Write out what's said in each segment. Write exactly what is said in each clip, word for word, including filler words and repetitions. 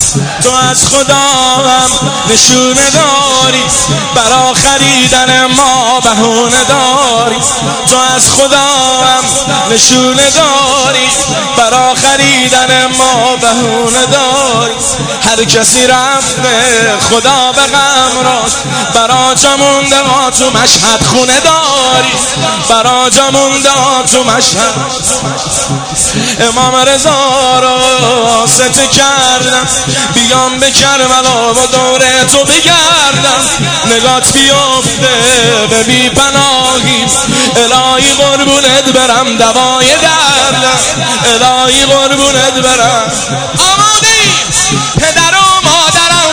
تو از خدا هم نشونه داری، برا خریدن ما بهونه داری. تو از خدا هم نشونه داری، برا خریدن ما بهونه داری. هر کسی رفته خدا به غم راست، برا جا مونده ما تو مشهد خونه داری، برا جا مونده ما تو مشهد. امام رضا رو واسطه کردم، بیام به کربلا و دوره تو بگردم. نگات بیفته به بی پناهی، الهی قربونت برم دوای دردم، الهی قربونت برم. آماده‌ای پدر و مادرم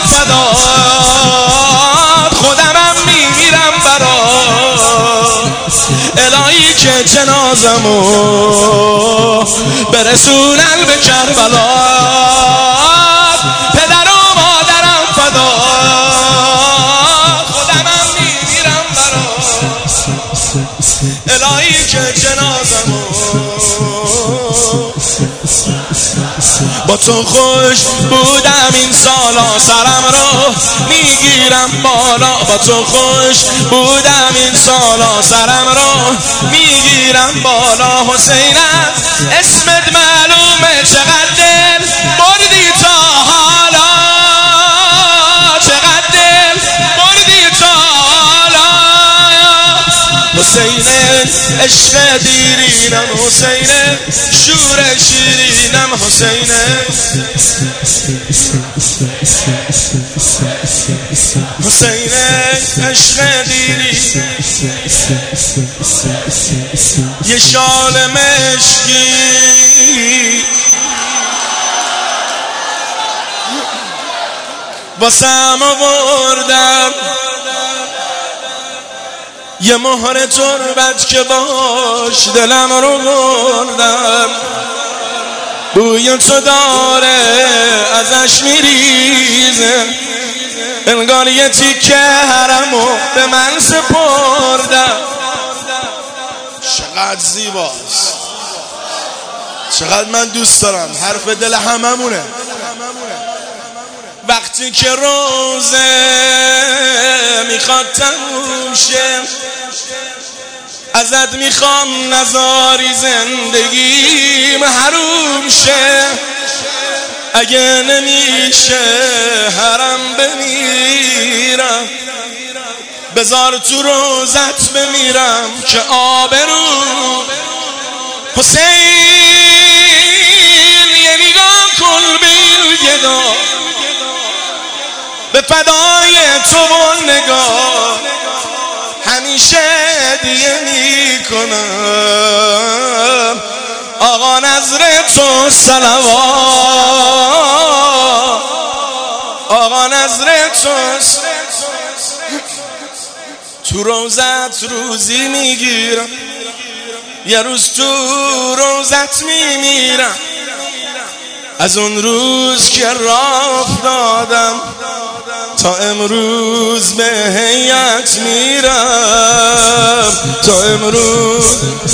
فدات، خودمم میمیرم برات. الهی که جنازمو برسونن به کربلا، پدر و مادرم فدات، خودمم میمیرم برات. الهی که جنازمو با تو خوش بودم این سالا، سرم رو میگیرم بالا. با تو خوش بودم این سالا، سرم رو میگیرم بالا. حسینم اسمت معلومه، چقدر دل بردی تا حالا، چقدر دل بردی تا حالا. حسین عشق دیرینم، حسین شور شیرینم، حسین حسین عشق دیری. یه شال مشکی واسم آوردم، یه مهر تربت که باش دلم رو بردم. بوی تو داره ازش میریزه، انگار یه تیکه حرمو به من سپردم. چقدر زیباست، چقدر من دوست دارم. حرف دل هممونه. وقتی که روزه میخواد تموم شه، ازت میخوام نذاری زندگیم حروم شه. اگه نمیشه حرم بمیرم، بذار تو روزت بمیرم که آبرو. حسین یه نگاه کن به این گدا، به فدای تو و نگاه همیشه دیگه میکنم. آقا نظر تو صلوات، آقا نظر تو. تو روزت روزی میگیرم، یه روز تو روزت میمیرم. از اون روز که راه دادم تا امروز به هیئت میرم، تا امروز.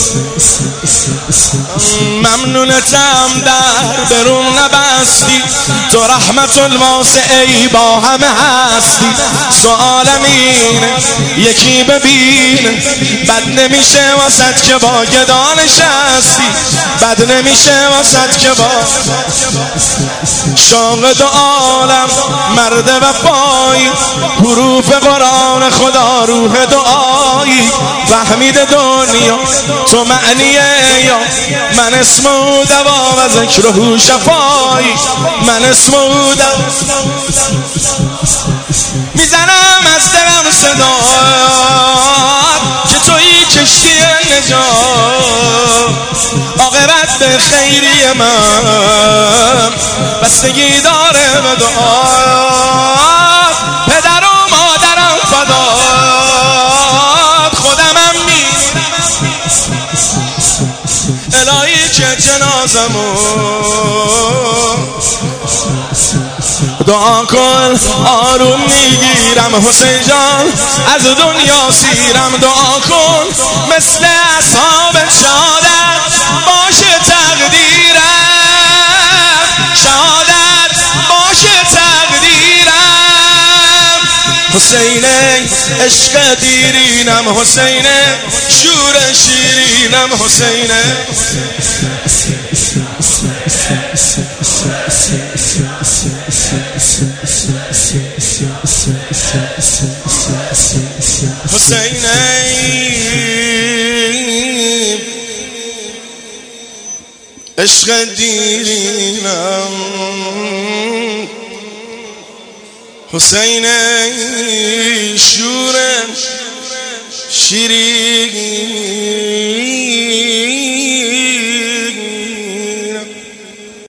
ممنونتم در برون نبستی، تو رحمت الواسعی با همه هستی. سوالم اینه یکی ببین، بد نمیشه واسد که با گدا نشستی، بد نمیشه واسد که با شاق دو عالم مرد وفایی. حروف قرآن خدا روح دعایی، فهمید دنیا تو معنیه یا من اسم و دوا و ذکر و شفایی. من اسم و دوا میزنم از دلم صدا که تویی کشتی نجات. عاقبت به خیری من بستگی داره به دعا. پدر و مادرم فدات، خودمم میمیرم. الهی که جنازمو دعا کن آروم میگیرم. حسین جان از دنیا سیرم، دعا کن مثل اصحاب شهادت باشه تقدیرم، شهادت باشه تقدیرم. حسینه عشق دیرینم حسینه شور شیرینم حسینه حسینه عشق دیرینم حسینه شور شیرین